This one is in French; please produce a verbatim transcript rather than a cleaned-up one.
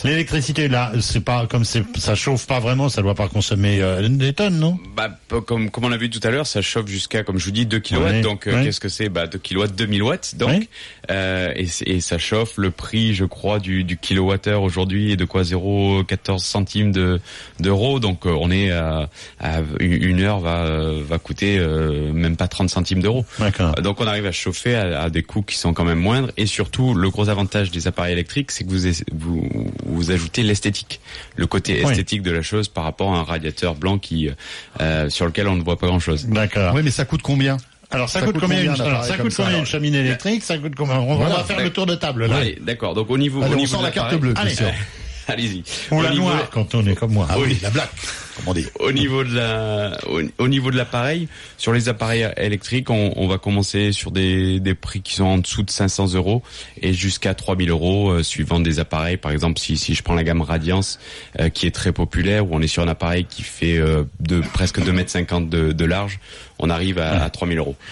L'électricité, là, c'est pas comme c'est, ça chauffe pas vraiment, ça doit pas consommer euh, des tonnes, non? Bah, comme, comme on l'a vu tout à l'heure, ça chauffe jusqu'à, comme je vous dis, deux kilowatts. Oui, donc, euh, oui. qu'est-ce que c'est? Bah, deux kilowatts, deux mille watts. Donc, Oui. euh, et, et ça chauffe. Le prix, je crois, du, du kilowattheure aujourd'hui est de quoi? zéro virgule quatorze centimes de, d'euros. Donc, euh, on est à, à une heure va, euh, va coûter, euh, même pas trente centimes d'euros. D'accord. Donc, on arrive à chauffer à, à des coûts qui sont quand même moindres. Et surtout, le gros avantage des appareils électriques, c'est que vous, vous, vous ajoutez l'esthétique. Le côté Oui. esthétique de la chose par rapport à un radiateur blanc qui, euh, sur lequel on ne voit pas grand chose. D'accord. Oui, mais ça coûte combien? Alors ça, Ça coûte coûte combien, combien une, un alors, appareil ça comme coûte ça, combien alors une cheminée électrique? Ça coûte combien? On Voilà. va faire le tour de table là. Allez, d'accord. Donc au niveau, Allez, au on niveau sort de la carte l'appareil- bleue, Allez. Christian. Allez-y. Ou Au la niveau- noire quand on est comme moi. Ah oui, Oui. la blague, comme on dit. Au niveau de la, au, au niveau de l'appareil, sur les appareils électriques, on, on va commencer sur des, des prix qui sont en dessous de cinq cents euros et jusqu'à trois mille euros, euh, suivant des appareils. Par exemple, si, si je prends la gamme Radiance, euh, qui est très populaire, où on est sur un appareil qui fait euh, de presque deux mètres cinquante de, de large, on arrive à, à trois mille euros.